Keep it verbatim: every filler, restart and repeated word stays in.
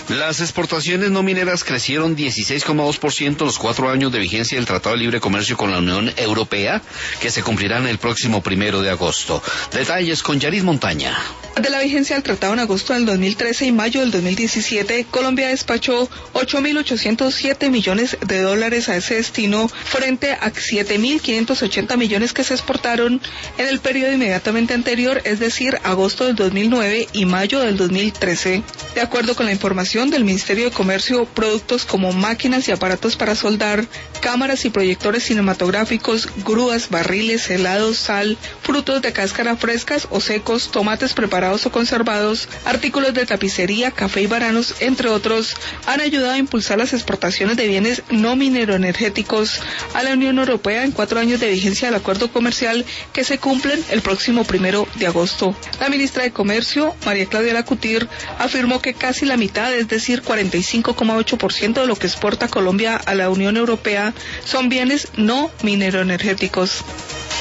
Las exportaciones no mineras crecieron dieciséis coma dos por ciento en los cuatro años de vigencia del Tratado de Libre Comercio con la Unión Europea, que se cumplirán el próximo primero de agosto. Detalles con Yaris Montaña. De la vigencia del tratado en agosto del dos mil trece y mayo del dos mil diecisiete, Colombia despachó ocho mil ochocientos siete millones de dólares a ese destino frente a siete mil quinientos ochenta millones que se exportaron en el periodo inmediatamente anterior, es decir, agosto del dos mil nueve y mayo del dos mil trece. De acuerdo con la información del Ministerio de Comercio, productos como máquinas y aparatos para soldar, cámaras y proyectores cinematográficos, grúas, barriles, helados, sal, frutos de cáscara frescas o secos, tomates preparados o conservados, artículos de tapicería, café y bananos, entre otros, han ayudado a impulsar las exportaciones de bienes no mineroenergéticos a la Unión Europea en cuatro años de vigencia del acuerdo comercial que se cumplen el próximo primero de agosto. La ministra de Comercio, María Claudia Lacutir, afirmó que casi la mitad, es decir, cuarenta y cinco coma ocho por ciento de lo que exporta Colombia a la Unión Europea, son bienes no mineroenergéticos.